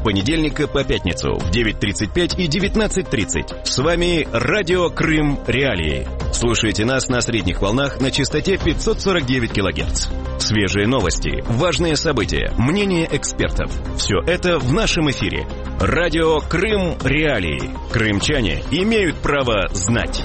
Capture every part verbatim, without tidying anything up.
понедельника по пятницу в девять тридцать пять и девятнадцать тридцать. С вами Радио Крым Реалии. Слушайте нас на средних волнах на частоте пятьсот сорок девять килогерц. Свежие новости, важные события, мнения экспертов. Все это в нашем эфире. Радио Крым Реалии. Крымчане имеют право знать.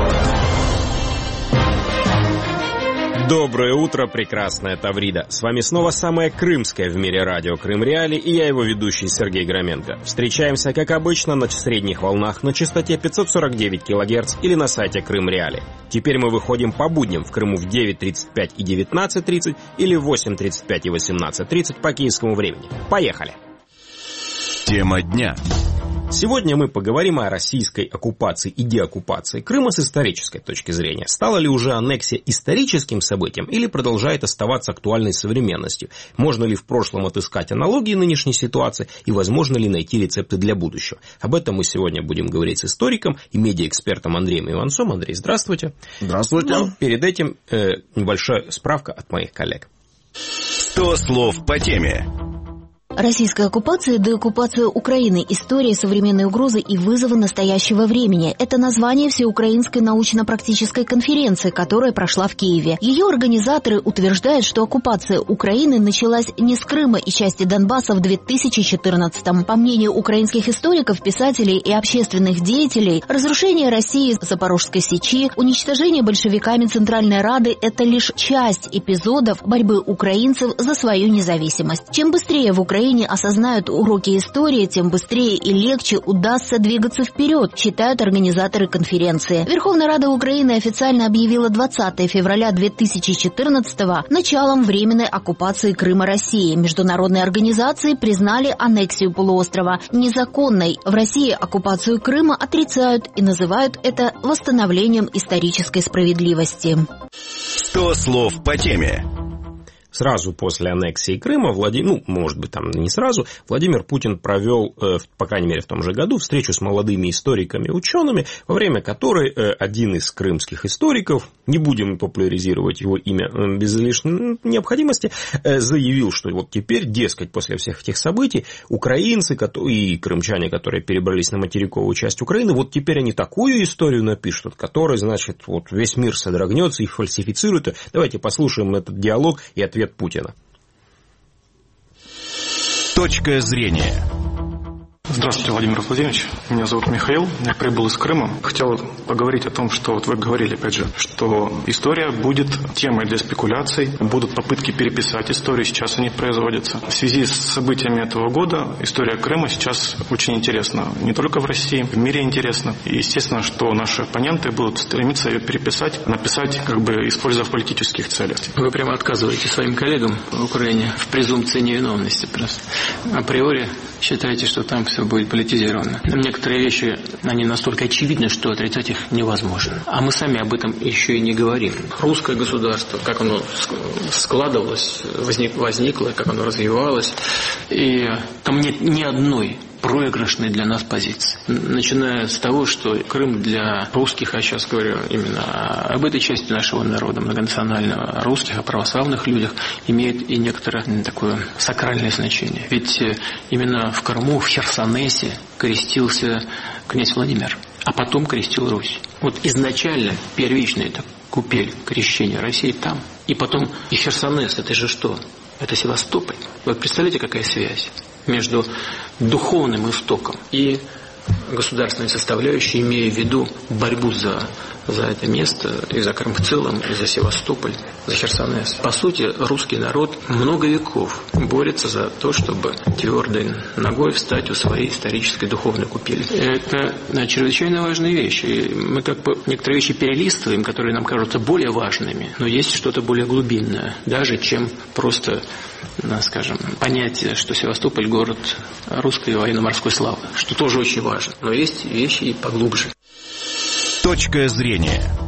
Доброе утро, прекрасная Таврида. С вами снова самое крымское в мире радио Крым Реалии, и я его ведущий Сергей Громенко. Встречаемся, как обычно, на средних волнах на частоте пятьсот сорок девять килогерц или на сайте Крым Реалии. Теперь мы выходим по будням в Крыму в девять тридцать пять и девятнадцать тридцать или в восемь тридцать пять и восемнадцать тридцать по киевскому времени. Поехали! Тема дня. Сегодня мы поговорим о российской оккупации и деоккупации Крыма с исторической точки зрения. Стала ли уже аннексия историческим событием или продолжает оставаться актуальной современностью? Можно ли в прошлом отыскать аналогии нынешней ситуации и возможно ли найти рецепты для будущего? Об этом мы сегодня будем говорить с историком и медиаэкспертом Андреем Иванцом. Андрей, здравствуйте. Здравствуйте. Ну, перед этим э, небольшая справка от моих коллег. сто слов по теме. Российская оккупация и деоккупация Украины. История, современные угрозы и вызовы настоящего времени. Это название Всеукраинской научно-практической конференции, которая прошла в Киеве. Ее организаторы утверждают, что оккупация Украины началась не с Крыма и части Донбасса в две тысячи четырнадцатом. По мнению украинских историков, писателей и общественных деятелей, разрушение России Запорожской Сечи, уничтожение большевиками Центральной Рады – это лишь часть эпизодов борьбы украинцев за свою независимость. Чем быстрее в Украине осознают уроки истории, тем быстрее и легче удастся двигаться вперед, считают организаторы конференции. Верховная Рада Украины официально объявила двадцатое февраля две тысячи четырнадцатого началом временной оккупации Крыма России. Международные организации признали аннексию полуострова незаконной. В России оккупацию Крыма отрицают и называют это восстановлением исторической справедливости. сто слов по теме. Сразу после аннексии Крыма, Владимир, ну, может быть, там не сразу, Владимир Путин провел, э, по крайней мере, в том же году, встречу с молодыми историками и учеными, во время которой э, один из крымских историков, не будем популяризировать его имя э, без лишней необходимости, э, заявил, что вот теперь, дескать, после всех этих событий, украинцы и крымчане, которые перебрались на материковую часть Украины, вот теперь они такую историю напишут, которая, значит, вот весь мир содрогнется и фальсифицирует. Давайте послушаем этот диалог и ответ Путина. Точка зрения. Здравствуйте, Владимир Владимирович. Меня зовут Михаил. Я прибыл из Крыма. Хотел поговорить о том, что вот вы говорили, опять же, что история будет темой для спекуляций, будут попытки переписать историю, сейчас они производятся. В связи с событиями этого года история Крыма сейчас очень интересна. Не только в России, в мире интересна. И естественно, что наши оппоненты будут стремиться ее переписать, написать, как бы используя в политических целях. Вы прямо отказываете своим коллегам в Украине в презумпции невиновности просто. Априори считаете, что там все будет политизировано. Некоторые вещи, они настолько очевидны, что отрицать их невозможно. А мы сами об этом еще и не говорим. Русское государство, как оно складывалось, возник, возникло, как оно развивалось. И там нет ни одной проигрышной для нас позиции. Начиная с того, что Крым для русских, а сейчас говорю именно об этой части нашего народа, многонационального, русских, о православных людях, имеет и некоторое такое сакральное значение. Ведь именно в Крыму, в Херсонесе крестился князь Владимир, а потом крестил Русь. Вот изначально первичная это купель крещения России там. И потом и Херсонес, это же что? Это Севастополь. Вы представляете, какая связь между духовным истоком и государственной составляющей, имея в виду борьбу за, за это место, и за Крым в целом, и за Севастополь, за Херсонес. По сути, русский народ много веков борется за то, чтобы твердой ногой встать у своей исторической духовной купели. Это чрезвычайно важные вещи. И мы как бы некоторые вещи перелистываем, которые нам кажутся более важными, но есть что-то более глубинное, даже чем просто, скажем, понятие, что Севастополь – город русской военно-морской славы, что тоже очень важно. Но есть вещи и поглубже. Точка зрения.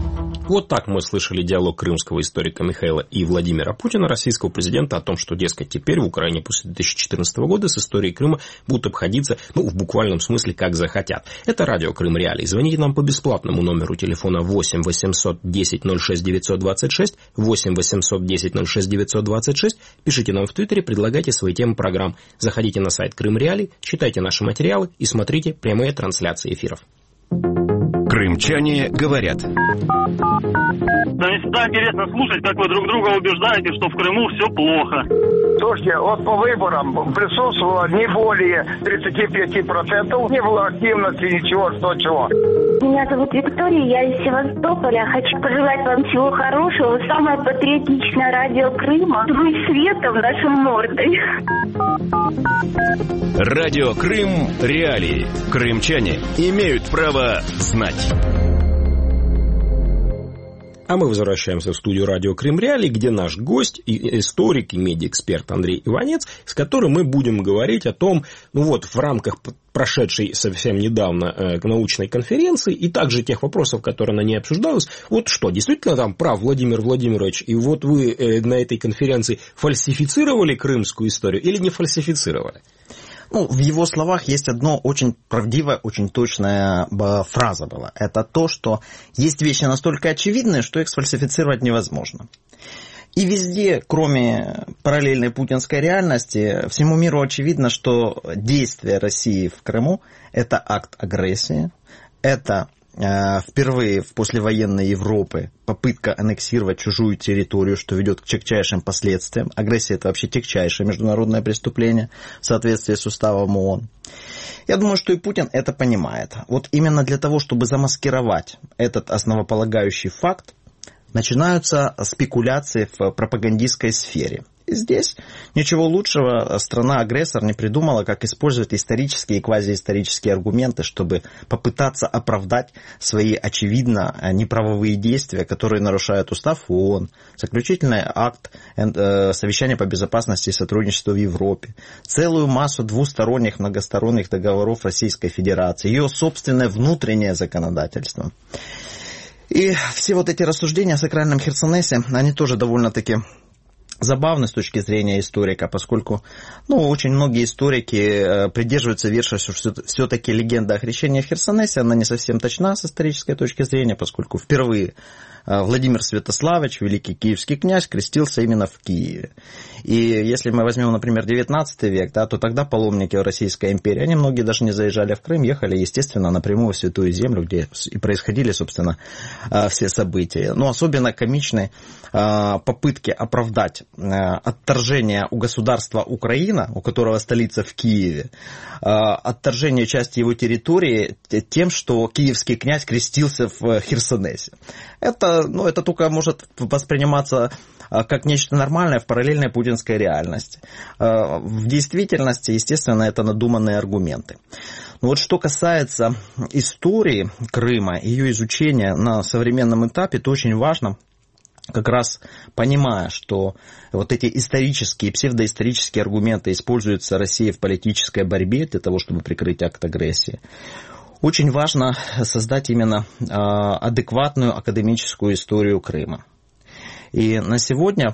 Вот так мы слышали диалог крымского историка Михаила и Владимира Путина, российского президента, о том, что, дескать, теперь в Украине после две тысячи четырнадцатого года с историей Крыма будут обходиться, ну, в буквальном смысле, как захотят. Это радио Крым Реалии. Звоните нам по бесплатному номеру телефона восемь восемьсот десять ноль шесть девятьсот двадцать шесть, восемь восемьсот десять ноль шесть девятьсот двадцать шесть. Пишите нам в Твиттере, предлагайте свои темы программ. Заходите на сайт Крым Реалии, читайте наши материалы и смотрите прямые трансляции эфиров. Крымчане говорят. Да, всегда интересно слушать, как вы друг друга убеждаете, что в Крыму все плохо. Слушайте, вот по выборам присутствовало не более тридцать пять процентов, не было активности, ничего, что чего. Меня зовут Виктория, я из Севастополя. Хочу пожелать вам всего хорошего. Самое патриотичное радио Крыма. Вы светом нашим мордой. Радио Крым Реалии. Крымчане имеют право знать. А мы возвращаемся в студию радио Крым Реалии, где наш гость, историк и медиаэксперт Андрей Иванец, с которым мы будем говорить о том, ну вот, в рамках прошедшей совсем недавно э, научной конференции и также тех вопросов, которые на ней обсуждалось, вот что, действительно там прав Владимир Владимирович, и вот вы э, на этой конференции фальсифицировали крымскую историю или не фальсифицировали? Ну, в его словах есть одно очень правдивая, очень точная фраза была. Это то, что есть вещи настолько очевидные, что их сфальсифицировать невозможно. И везде, кроме параллельной путинской реальности, всему миру очевидно, что действие России в Крыму – это акт агрессии, это э, впервые в послевоенной Европе попытка аннексировать чужую территорию, что ведет к тягчайшим последствиям. Агрессия – это вообще тягчайшее международное преступление в соответствии с уставом ООН. Я думаю, что и Путин это понимает. Вот именно для того, чтобы замаскировать этот основополагающий факт, начинаются спекуляции в пропагандистской сфере. И здесь ничего лучшего страна-агрессор не придумала, как использовать исторические и квазиисторические аргументы, чтобы попытаться оправдать свои очевидно неправовые действия, которые нарушают устав ООН, заключительный акт Совещания по безопасности и сотрудничеству в Европе, целую массу двусторонних многосторонних договоров Российской Федерации, ее собственное внутреннее законодательство. И все вот эти рассуждения о сакральном Херсонесе, они тоже довольно-таки забавны с точки зрения историка, поскольку ну, очень многие историки придерживаются версии, что все-таки легенда о крещении в Херсонесе, она не совсем точна с исторической точки зрения, поскольку впервые Владимир Святославич, великий киевский князь, крестился именно в Киеве. И если мы возьмем, например, девятнадцатый век, да, то тогда паломники Российской империи, они многие даже не заезжали в Крым, ехали, естественно, напрямую в Святую Землю, где и происходили, собственно, все события. Но особенно комичны попытки оправдать отторжение у государства Украина, у которого столица в Киеве, отторжение части его территории тем, что киевский князь крестился в Херсонесе. Это, ну, это только может восприниматься как нечто нормальное в параллельной путинской реальности. В действительности, естественно, это надуманные аргументы. Но вот что касается истории Крыма, ее изучения на современном этапе, то очень важно, как раз понимая, что вот эти исторические, псевдоисторические аргументы используются Россией в политической борьбе для того, чтобы прикрыть акт агрессии, очень важно создать именно адекватную академическую историю Крыма. И на сегодня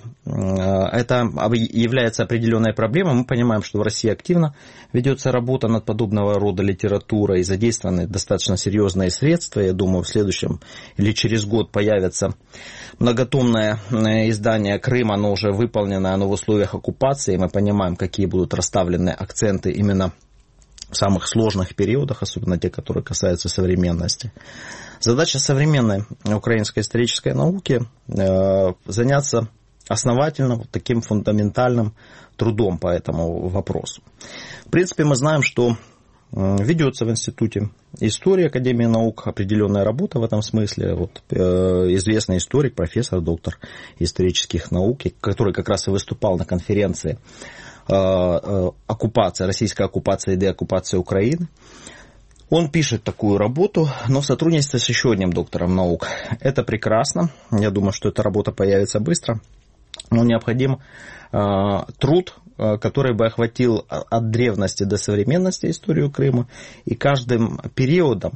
это является определенной проблемой. Мы понимаем, что в России активно ведется работа над подобного рода литературой и задействованы достаточно серьезные средства. Я думаю, в следующем или через год появится многотомное издание Крыма, оно уже выполнено, оно в условиях оккупации. Мы понимаем, какие будут расставлены акценты именно в самых сложных периодах, особенно те, которые касаются современности. Задача современной украинской исторической науки э, заняться основательно вот таким фундаментальным трудом по этому вопросу. В принципе, мы знаем, что э, ведется в Институте истории Академии наук определенная работа в этом смысле. Вот, э, известный историк, профессор, доктор исторических наук, который как раз и выступал на конференции оккупация, российская оккупация и деоккупация Украины. Он пишет такую работу, но в сотрудничестве с еще одним доктором наук. Это прекрасно. Я думаю, что эта работа появится быстро. Но необходим э, труд, э, который бы охватил от древности до современности историю Крыма. И каждым периодом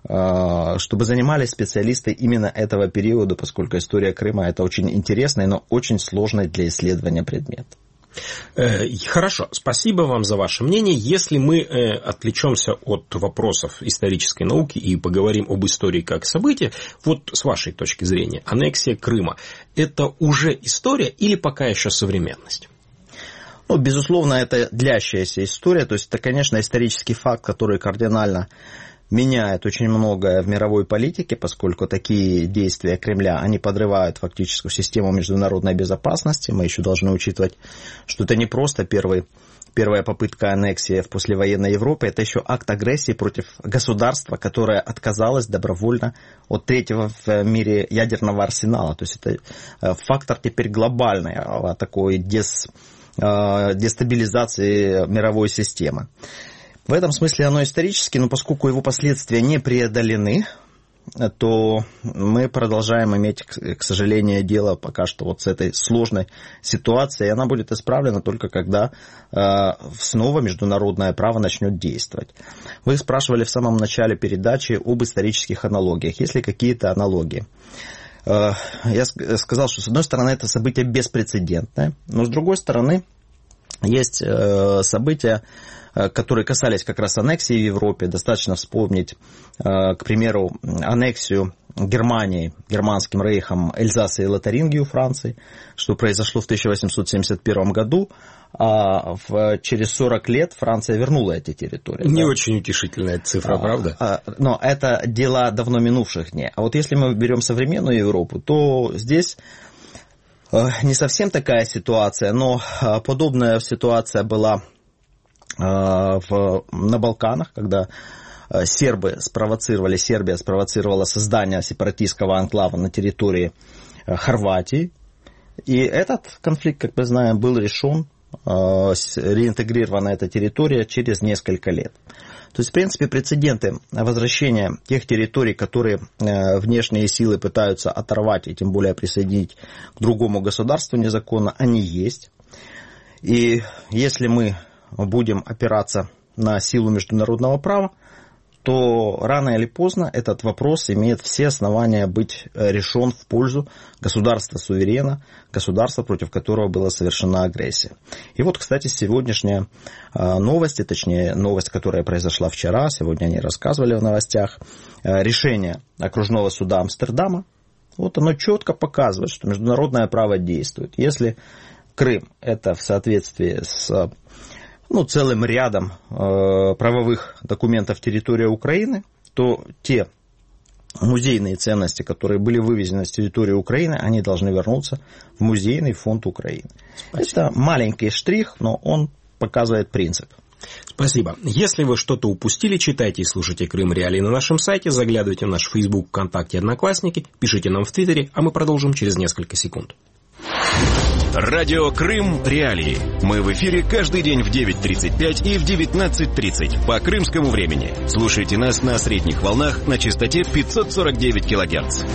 чтобы занимались специалисты именно этого периода, поскольку история Крыма – это очень интересный, но очень сложный для исследования предмет. Хорошо, спасибо вам за ваше мнение. Если мы отвлечемся от вопросов исторической науки и поговорим об истории как событии, вот с вашей точки зрения, аннексия Крыма – это уже история или пока еще современность? Ну, безусловно, это длящаяся история, то есть это, конечно, исторический факт, который кардинально меняет очень многое в мировой политике, поскольку такие действия Кремля, они подрывают фактическую систему международной безопасности. Мы еще должны учитывать, что это не просто первый, первая попытка аннексии в послевоенной Европе, это еще акт агрессии против государства, которое отказалось добровольно от третьего в мире ядерного арсенала. То есть это фактор теперь глобальный, такой дес, дестабилизации мировой системы. В этом смысле оно исторически, но поскольку его последствия не преодолены, то мы продолжаем иметь, к сожалению, дело пока что вот с этой сложной ситуацией. И она будет исправлена только когда снова международное право начнет действовать. Вы спрашивали в самом начале передачи об исторических аналогиях. Есть ли какие-то аналогии? Я сказал, что с одной стороны это событие беспрецедентное, но с другой стороны есть события, которые касались как раз аннексии в Европе. Достаточно вспомнить, к примеру, аннексию Германии, германским рейхом Эльзаса и Лотарингии у Франции, что произошло в тысяча восемьсот семьдесят первом году, а в, через сорок лет Франция вернула эти территории. Не да? Очень утешительная цифра, а, правда? А, но это дела давно минувших дней. А вот если мы берем современную Европу, то здесь не совсем такая ситуация, но подобная ситуация была в, на Балканах, когда сербы спровоцировали, Сербия спровоцировала создание сепаратистского анклава на территории Хорватии. И этот конфликт, как мы знаем, был решен, реинтегрирована эта территория через несколько лет. То есть, в принципе, прецеденты возвращения тех территорий, которые внешние силы пытаются оторвать и тем более присоединить к другому государству незаконно, они есть. И если мы будем опираться на силу международного права, то рано или поздно этот вопрос имеет все основания быть решен в пользу государства-суверена, государства, против которого была совершена агрессия. И вот, кстати, сегодняшняя новость, точнее новость, которая произошла вчера, сегодня они рассказывали в новостях, решение окружного суда Амстердама, вот оно четко показывает, что международное право действует. Если Крым это в соответствии с ну, целым рядом э, правовых документов территории Украины, то те музейные ценности, которые были вывезены с территории Украины, они должны вернуться в музейный фонд Украины. Спасибо. Это маленький штрих, но он показывает принцип. Спасибо. Если вы что-то упустили, читайте и слушайте Крым Реалии на нашем сайте, заглядывайте в наш Facebook, ВКонтакте, Одноклассники, пишите нам в Твиттере, а мы продолжим через несколько секунд. Радио Крым Реалии. Мы в эфире каждый день в девять тридцать пять и в девятнадцать тридцать по крымскому времени. Слушайте нас на средних волнах на частоте пятьсот сорок девять килогерц.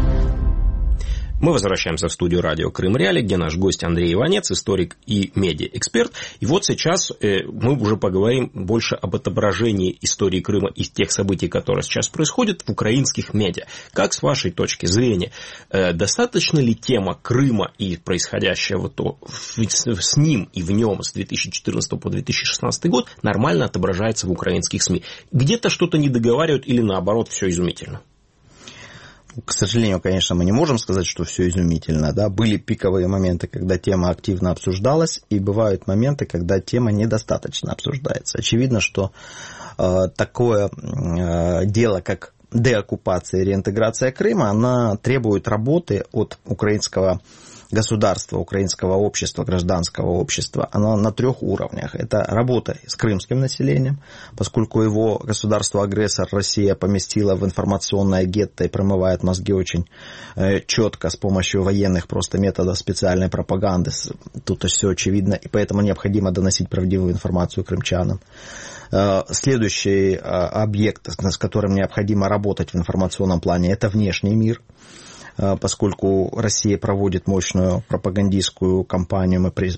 Мы возвращаемся в студию радио Крым Реалии, где наш гость Андрей Иванец, историк и медиаэксперт. И вот сейчас мы уже поговорим больше об отображении истории Крыма и тех событий, которые сейчас происходят в украинских медиа. Как с вашей точки зрения, достаточно ли тема Крыма и происходящего с ним и в нем с две тысячи четырнадцатого по две тысячи шестнадцатый год нормально отображается в украинских СМИ? Где-то что-то не договаривают или наоборот все изумительно? К сожалению, конечно, мы не можем сказать, что все изумительно. Да? Были пиковые моменты, когда тема активно обсуждалась, и бывают моменты, когда тема недостаточно обсуждается. Очевидно, что э, такое э, дело, как деоккупация и реинтеграция Крыма, она требует работы от украинского государства, украинского общества, гражданского общества, оно на трех уровнях. Это работа с крымским населением, поскольку его государство-агрессор Россия поместила в информационное гетто и промывает мозги очень четко с помощью военных просто методов специальной пропаганды. Тут все очевидно, и поэтому необходимо доносить правдивую информацию крымчанам. Следующий объект, с которым необходимо работать в информационном плане, это внешний мир. Поскольку Россия проводит мощную пропагандистскую кампанию, мы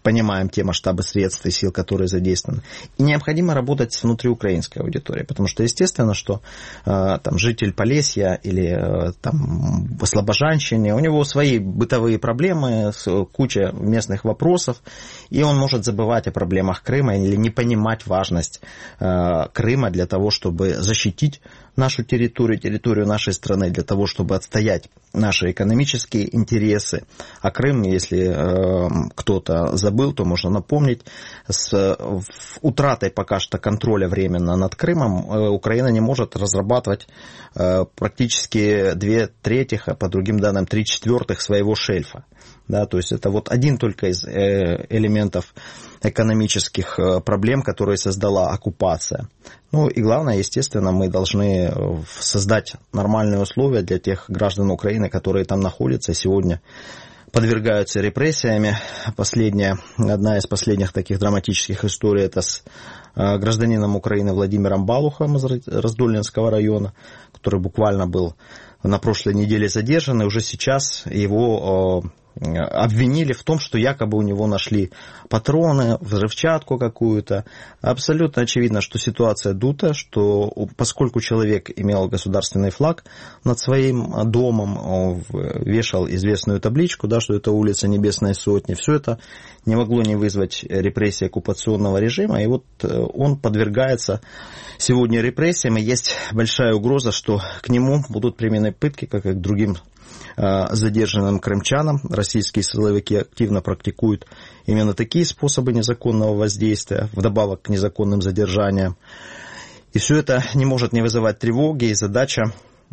понимаем те масштабы средств и сил, которые задействованы. И необходимо работать с внутриукраинской аудиторией, потому что, естественно, что э, там, житель Полесья или э, там, Слобожанщине, у него свои бытовые проблемы, куча местных вопросов, и он может забывать о проблемах Крыма или не понимать важность э, Крыма для того, чтобы защитить нашу территорию, территорию нашей страны, для того, чтобы отстоять наши экономические интересы. А Крым, если э, кто-то забыл, то можно напомнить, с утратой пока что контроля временно над Крымом э, Украина не может разрабатывать э, практически две трети, а по другим данным три четвертых своего шельфа. Да, то есть это вот один только из э, элементов экономических э, проблем, которые создала оккупация. Ну и главное, естественно, мы должны создать нормальные условия для тех граждан Украины, которые там находятся сегодня, подвергаются репрессиями. Последняя, одна из последних таких драматических историй, это с э, гражданином Украины Владимиром Балухом из Раздольненского района, который буквально был на прошлой неделе задержан, и уже сейчас его э, обвинили в том, что якобы у него нашли патроны, взрывчатку какую-то. Абсолютно очевидно, что ситуация дутая, что поскольку человек имел государственный флаг над своим домом, вешал известную табличку, да, что это улица Небесной Сотни, все это не могло не вызвать репрессии оккупационного режима, и вот он подвергается сегодня репрессиям, и есть большая угроза, что к нему будут применены пытки, как и к другим задержанным крымчанам. Российские силовики активно практикуют именно такие способы незаконного воздействия, вдобавок к незаконным задержаниям. И все это не может не вызывать тревоги, и задача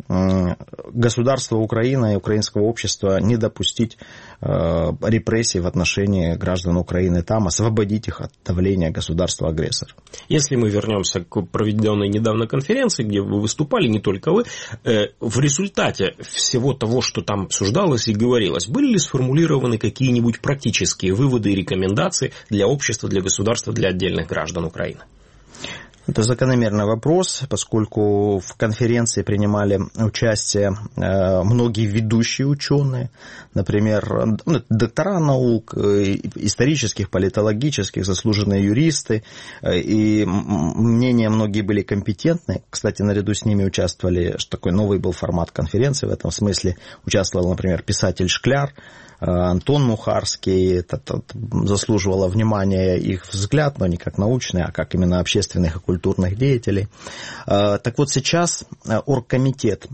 государства Украины и украинского общества не допустить репрессий в отношении граждан Украины там, освободить их от давления государства-агрессора. Если мы вернемся к проведенной недавно конференции, где вы выступали, не только вы, в результате всего того, что там обсуждалось и говорилось, были ли сформулированы какие-нибудь практические выводы и рекомендации для общества, для государства, для отдельных граждан Украины? Это закономерный вопрос, поскольку в конференции принимали участие многие ведущие ученые, например, доктора наук, исторических, политологических, заслуженные юристы, и мнения многие были компетентны. Кстати, наряду с ними участвовали, что такой новый был формат конференции в этом смысле, участвовал, например, писатель Шкляр, Антон Мухарский. Это, это заслуживало внимания их взгляд, но не как научный, а как именно общественных и культурных деятелей. Так вот, сейчас оргкомитет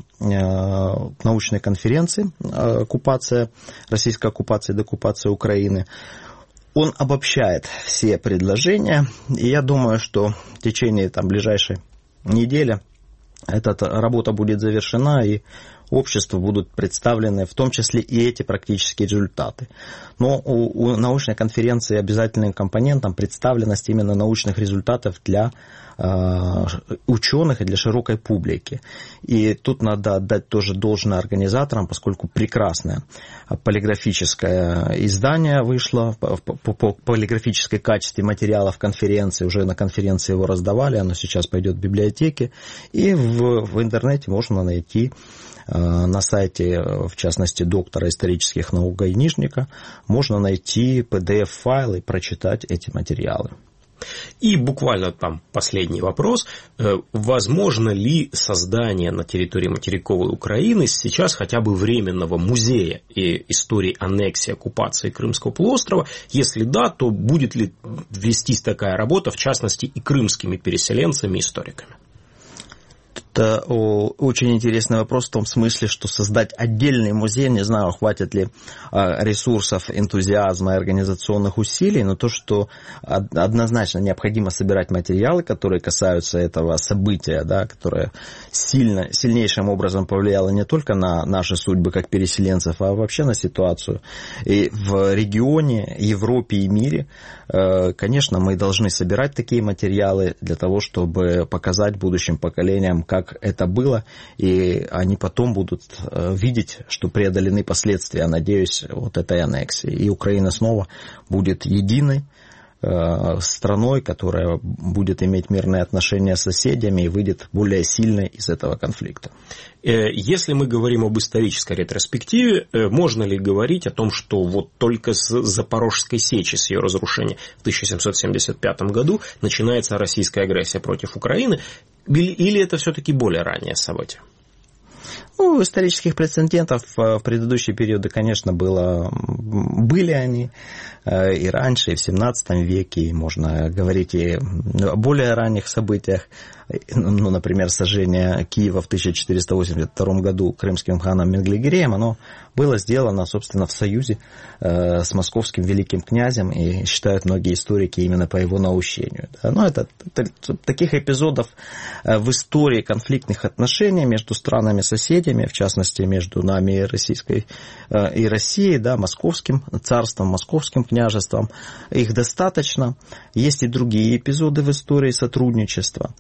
научной конференции «Оккупация, российская оккупация и деоккупация Украины», он обобщает все предложения, и я думаю, что в течение там, ближайшей недели эта работа будет завершена, и обществу будут представлены в том числе и эти практические результаты. Но у, у научной конференции обязательным компонентом представленность именно научных результатов для э, ученых и для широкой публики. И тут надо отдать тоже должное организаторам, поскольку прекрасное полиграфическое издание вышло по, по, по полиграфической качестве материалов конференции. Уже на конференции его раздавали, оно сейчас пойдет в библиотеки. И в, в интернете можно найти на сайте, в частности, доктора исторических наук Гайнижника, можно найти пи ди эф-файл и прочитать эти материалы. И буквально там последний вопрос. Возможно ли создание на территории материковой Украины сейчас хотя бы временного музея и истории аннексии, оккупации Крымского полуострова? Если да, то будет ли вестись такая работа, в частности, и крымскими переселенцами, историками? Это очень интересный вопрос в том смысле, что создать отдельный музей, не знаю, хватит ли ресурсов, энтузиазма и организационных усилий, но то, что однозначно необходимо собирать материалы, которые касаются этого события, да, которое сильно, сильнейшим образом повлияло не только на наши судьбы как переселенцев, а вообще на ситуацию и в регионе, Европе и мире. Конечно, мы должны собирать такие материалы для того, чтобы показать будущим поколениям, как это было, и они потом будут видеть, что преодолены последствия, надеюсь, вот этой аннексии. И Украина снова будет единой, страной, которая будет иметь мирные отношения с соседями и выйдет более сильной из этого конфликта. Если мы говорим об исторической ретроспективе, можно ли говорить о том, что вот только с Запорожской сечи, с ее разрушения в тысяча семьсот семьдесят пятом году начинается российская агрессия против Украины, или это все-таки более раннее событие? Ну, исторических прецедентов в предыдущие периоды, конечно, было, были они и раньше, и в семнадцатом веке, и можно говорить и о более ранних событиях. Ну, например, сожжение Киева в тысяча четыреста восемьдесят втором году крымским ханом Менглигереем, оно было сделано, собственно, в союзе с московским великим князем, и считают многие историки именно по его наущению. Но это, это таких эпизодов в истории конфликтных отношений между странами-соседями, в частности, между нами и, Российской, и Россией, да, московским царством, московским княжеством, их достаточно. Есть и другие эпизоды в истории сотрудничества.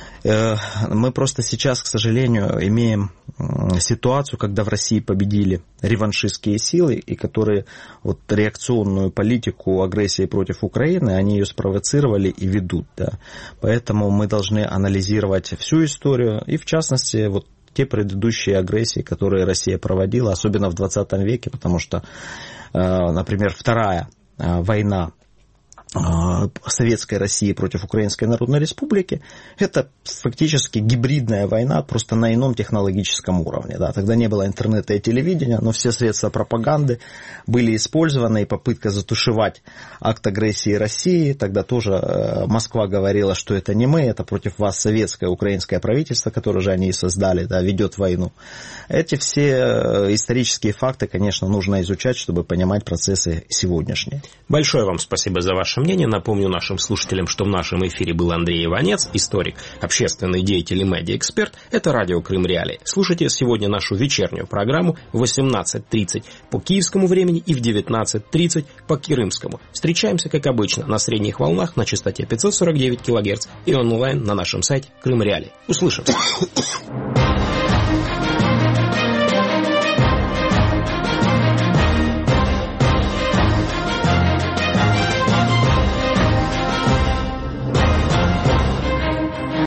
Мы просто сейчас, к сожалению, имеем ситуацию, когда в России победили реваншистские силы, и которые вот реакционную политику агрессии против Украины, они ее спровоцировали и ведут. Да. Поэтому мы должны анализировать всю историю, и в частности, вот те предыдущие агрессии, которые Россия проводила, особенно в двадцатом веке, потому что, например, Вторая война Советской России против Украинской Народной Республики, это фактически гибридная война, просто на ином технологическом уровне. Да. Тогда не было интернета и телевидения, но все средства пропаганды были использованы, и попытка затушевать акт агрессии России. Тогда тоже Москва говорила, что это не мы, это против вас советское, украинское правительство, которое же они и создали, да, ведет войну. Эти все исторические факты, конечно, нужно изучать, чтобы понимать процессы сегодняшние. Большое вам спасибо за ваше мнение. Напомню нашим слушателям, что в нашем эфире был Андрей Иванец, историк, общественный деятель и медиаэксперт. Это радио Крым Реалии. Слушайте сегодня нашу вечернюю программу в восемнадцать тридцать по киевскому времени и в девятнадцать тридцать по крымскому. Встречаемся, как обычно, на средних волнах на частоте пятьсот сорок девять килогерц и онлайн на нашем сайте Крым Реалии. Услышимся.